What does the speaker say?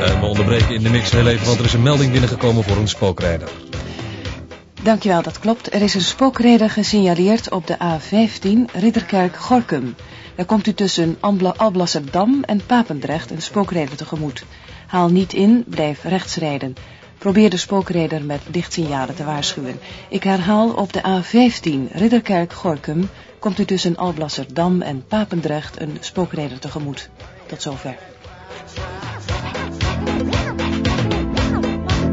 We onderbreken in de mix heel even, want er is een melding binnengekomen voor een spookrijder. Dankjewel, dat klopt. Er is een spookrijder gesignaleerd op de A15 Ridderkerk-Gorinchem. Daar komt u tussen Alblasserdam en Papendrecht een spookrijder tegemoet. Haal niet in, blijf rechts rijden. Probeer de spookrijder met lichtsignalen te waarschuwen. Ik herhaal, op de A15 Ridderkerk-Gorinchem komt u tussen Alblasserdam en Papendrecht een spookrijder tegemoet. Tot zover.